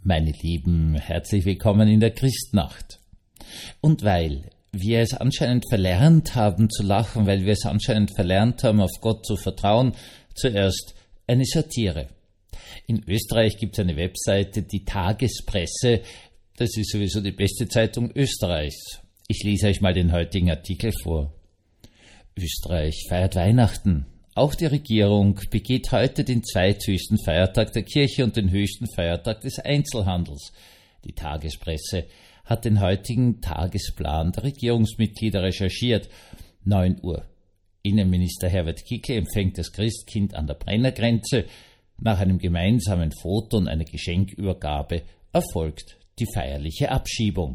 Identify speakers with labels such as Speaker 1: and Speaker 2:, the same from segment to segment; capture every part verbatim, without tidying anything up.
Speaker 1: Meine Lieben, herzlich willkommen in der Christnacht. Und weil wir es anscheinend verlernt haben zu lachen, weil wir es anscheinend verlernt haben, auf Gott zu vertrauen, zuerst eine Satire. In Österreich gibt es eine Webseite, die Tagespresse. Das ist sowieso die beste Zeitung Österreichs. Ich lese euch mal den heutigen Artikel vor. Österreich feiert Weihnachten. Auch die Regierung begeht heute den zweithöchsten Feiertag der Kirche und den höchsten Feiertag des Einzelhandels. Die Tagespresse hat den heutigen Tagesplan der Regierungsmitglieder recherchiert. neun Uhr. Innenminister Herbert Kickl empfängt das Christkind an der Brennergrenze. Nach einem gemeinsamen Foto und einer Geschenkübergabe erfolgt die feierliche Abschiebung.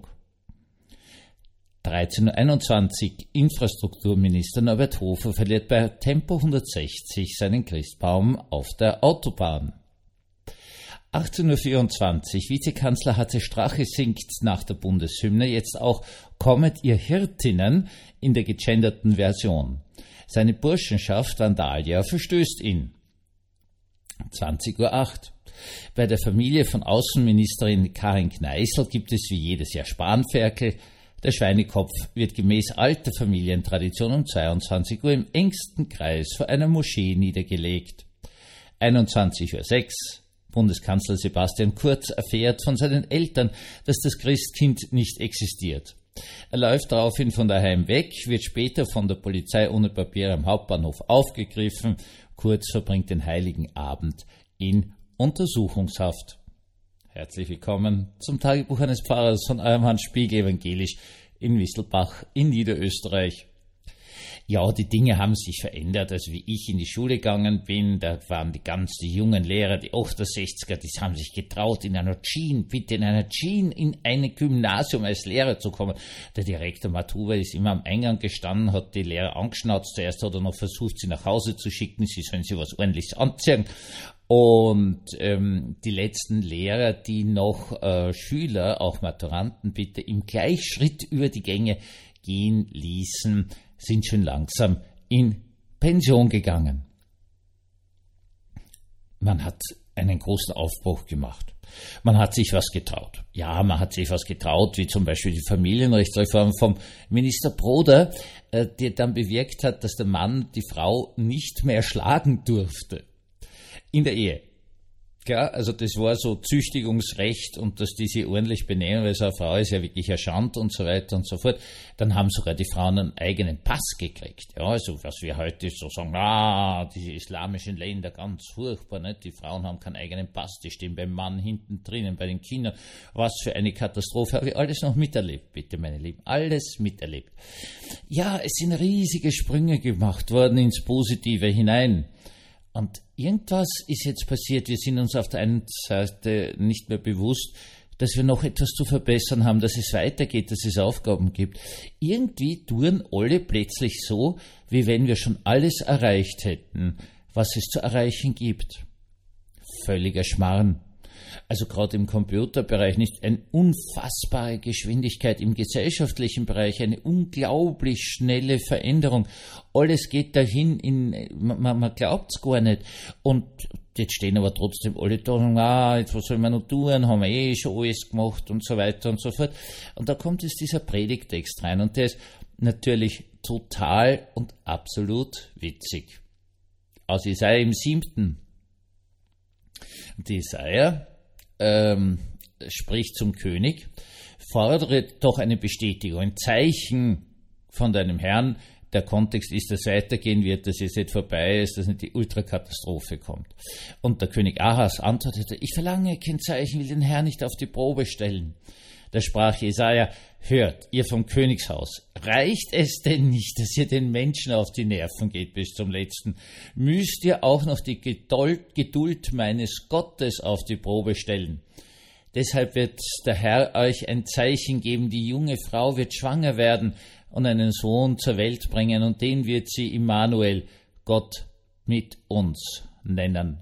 Speaker 1: dreizehn Uhr einundzwanzig. Infrastrukturminister Norbert Hofer verliert bei Tempo hundertsechzig seinen Christbaum auf der Autobahn. achtzehn Uhr vierundzwanzig. Vizekanzler H C Strache singt nach der Bundeshymne jetzt auch »Kommet ihr Hirtinnen« in der gegenderten Version. Seine Burschenschaft Vandalia verstößt ihn. zwanzig Uhr acht. Bei der Familie von Außenministerin Karin Kneißl gibt es wie jedes Jahr Spanferkel. Der Schweinekopf wird gemäß alter Familientradition um zweiundzwanzig Uhr im engsten Kreis vor einer Moschee niedergelegt. einundzwanzig Uhr sechs. Bundeskanzler Sebastian Kurz erfährt von seinen Eltern, dass das Christkind nicht existiert. Er läuft daraufhin von daheim weg, wird später von der Polizei ohne Papiere am Hauptbahnhof aufgegriffen. Kurz verbringt den heiligen Abend in Untersuchungshaft. Herzlich willkommen zum Tagebuch eines Pfarrers von eurem Hans Spiegel evangelisch in Wisselbach in Niederösterreich. Ja, die Dinge haben sich verändert. Also wie ich in die Schule gegangen bin, da waren die ganz die jungen Lehrer, die achtundsechziger, die haben sich getraut, in einer Jeans, bitte in einer Jeans in ein Gymnasium als Lehrer zu kommen. Der Direktor Matuba ist immer am Eingang gestanden, hat die Lehrer angeschnauzt. Zuerst hat er noch versucht, sie nach Hause zu schicken, sie sollen sich was Ordentliches anziehen. Und ähm, die letzten Lehrer, die noch äh, Schüler, auch Maturanten bitte, im Gleichschritt über die Gänge gehen ließen, sind schon langsam in Pension gegangen. Man hat einen großen Aufbruch gemacht. Man hat sich was getraut. Ja, man hat sich was getraut, wie zum Beispiel die Familienrechtsreform vom Minister Broder, äh, die dann bewirkt hat, dass der Mann die Frau nicht mehr schlagen durfte. In der Ehe. Ja, also das war so Züchtigungsrecht und dass die sich ordentlich benehmen, weil so eine Frau ist ja wirklich eine Schande und so weiter und so fort. Dann haben sogar die Frauen einen eigenen Pass gekriegt. Ja, also was wir heute so sagen, ah, die islamischen Länder, ganz furchtbar, nicht? Die Frauen haben keinen eigenen Pass, die stehen beim Mann hinten drinnen, bei den Kindern. Was für eine Katastrophe, habe ich alles noch miterlebt, bitte meine Lieben, alles miterlebt. Ja, es sind riesige Sprünge gemacht worden ins Positive hinein. Und irgendwas ist jetzt passiert. Wir sind uns auf der einen Seite nicht mehr bewusst, dass wir noch etwas zu verbessern haben, dass es weitergeht, dass es Aufgaben gibt. Irgendwie tun alle plötzlich so, wie wenn wir schon alles erreicht hätten, was es zu erreichen gibt. Völliger Schmarrn. Also gerade im Computerbereich nicht eine unfassbare Geschwindigkeit, im gesellschaftlichen Bereich eine unglaublich schnelle Veränderung. Alles geht dahin, in, man, man glaubt es gar nicht. Und jetzt stehen aber trotzdem alle da und sagen, ah, jetzt was soll man noch tun, haben wir eh schon alles gemacht und so weiter und so fort. Und da kommt jetzt dieser Predigtext rein und der ist natürlich total und absolut witzig. Aus Jesaja im siebten. Und Jesaja ähm, spricht zum König, fordere doch eine Bestätigung, ein Zeichen von deinem Herrn. Der Kontext ist, dass es weitergehen wird, dass es jetzt vorbei ist, dass nicht die Ultrakatastrophe kommt. Und der König Ahas antwortete, ich verlange kein Zeichen, will den Herrn nicht auf die Probe stellen. Da sprach Jesaja, hört, ihr vom Königshaus, reicht es denn nicht, dass ihr den Menschen auf die Nerven geht bis zum Letzten? Müsst ihr auch noch die Geduld, Geduld meines Gottes auf die Probe stellen? Deshalb wird der Herr euch ein Zeichen geben, die junge Frau wird schwanger werden und einen Sohn zur Welt bringen, und den wird sie Immanuel, Gott mit uns, nennen.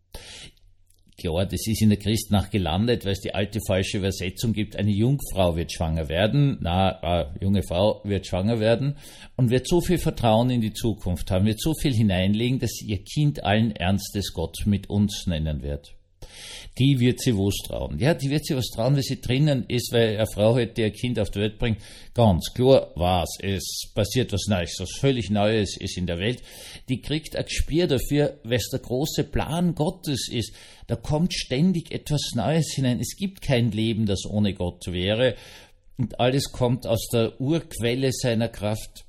Speaker 1: Klar, das ist in der Christnacht gelandet, weil es die alte falsche Übersetzung gibt, eine Jungfrau wird schwanger werden, na, eine junge Frau wird schwanger werden und wird so viel Vertrauen in die Zukunft haben, wird so viel hineinlegen, dass sie ihr Kind allen Ernstes Gott mit uns nennen wird. Die wird sie was trauen. Ja, die wird sie was trauen, weil sie drinnen ist, weil eine Frau halt, die ein Kind auf die Welt bringt, ganz klar was, es passiert was Neues, was völlig Neues ist in der Welt. Die kriegt ein Gespür dafür, weil es der große Plan Gottes ist. Da kommt ständig etwas Neues hinein. Es gibt kein Leben, das ohne Gott wäre. Und alles kommt aus der Urquelle seiner Kraft.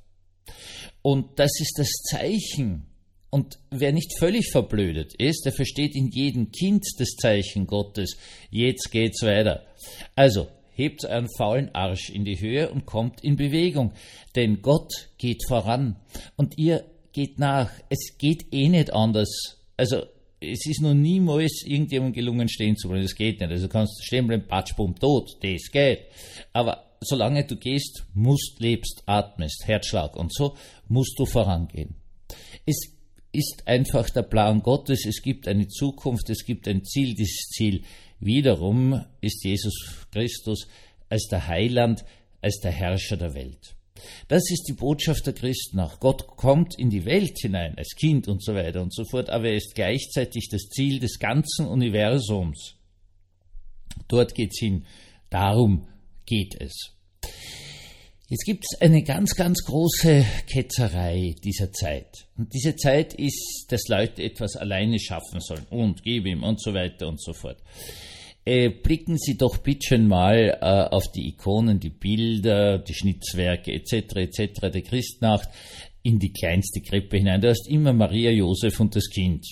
Speaker 1: Und das ist das Zeichen. Und wer nicht völlig verblödet ist, der versteht in jedem Kind das Zeichen Gottes. Jetzt geht's weiter. Also, hebt euren faulen Arsch in die Höhe und kommt in Bewegung. Denn Gott geht voran. Und ihr geht nach. Es geht eh nicht anders. Also, es ist noch niemals irgendjemandem gelungen, stehen zu bleiben. Das geht nicht. Also, du kannst stehen bleiben, patsch, bumm, tot. Das geht. Aber solange du gehst, musst, lebst, atmest, Herzschlag und so, musst du vorangehen. Es ist einfach der Plan Gottes, es gibt eine Zukunft, es gibt ein Ziel, dieses Ziel wiederum ist Jesus Christus als der Heiland, als der Herrscher der Welt. Das ist die Botschaft der Christen auch. Gott kommt in die Welt hinein, als Kind und so weiter und so fort, aber er ist gleichzeitig das Ziel des ganzen Universums. Dort geht's hin, darum geht es. Jetzt gibt es eine ganz, ganz große Ketzerei dieser Zeit. Und diese Zeit ist, dass Leute etwas alleine schaffen sollen und gib ihm und so weiter und so fort. Äh, blicken Sie doch bitte mal äh, auf die Ikonen, die Bilder, die Schnitzwerke et cetera et cetera der Christnacht in die kleinste Krippe hinein. Da ist immer Maria, Josef und das Kind.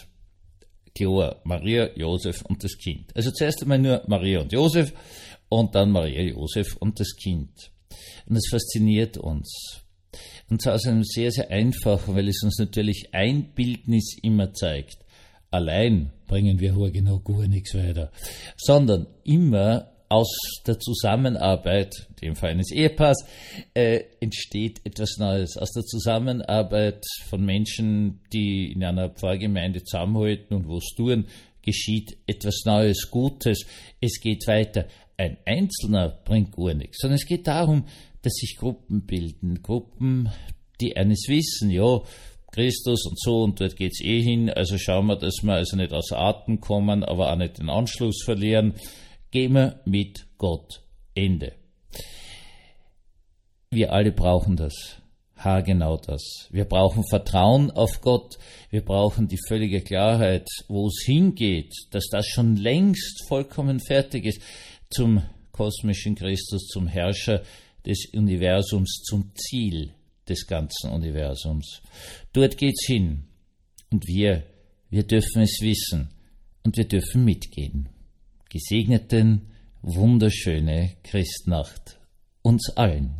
Speaker 1: Klar, Maria, Josef und das Kind. Also zuerst einmal nur Maria und Josef und dann Maria, Josef und das Kind. Und das fasziniert uns. Und zwar aus einem sehr, sehr einfachen, weil es uns natürlich ein Bildnis immer zeigt. Allein bringen wir hier genau gar nichts weiter. Sondern immer aus der Zusammenarbeit, in dem Fall eines Ehepaars, äh, entsteht etwas Neues. Aus der Zusammenarbeit von Menschen, die in einer Pfarrgemeinde zusammenhalten und was tun, geschieht etwas Neues, Gutes. Es geht weiter. Ein Einzelner bringt gar nichts, sondern es geht darum, dass sich Gruppen bilden. Gruppen, die eines wissen, ja, Christus und so, und dort geht's eh hin, also schauen wir, dass wir also nicht aus Atem kommen, aber auch nicht den Anschluss verlieren. Gehen wir mit Gott. Ende. Wir alle brauchen das. Ha, genau das. Wir brauchen Vertrauen auf Gott. Wir brauchen die völlige Klarheit, wo es hingeht, dass das schon längst vollkommen fertig ist. Zum kosmischen Christus, zum Herrscher des Universums, zum Ziel des ganzen Universums. Dort geht's hin. Und wir, wir dürfen es wissen. Und wir dürfen mitgehen. Gesegneten, wunderschöne Christnacht uns allen.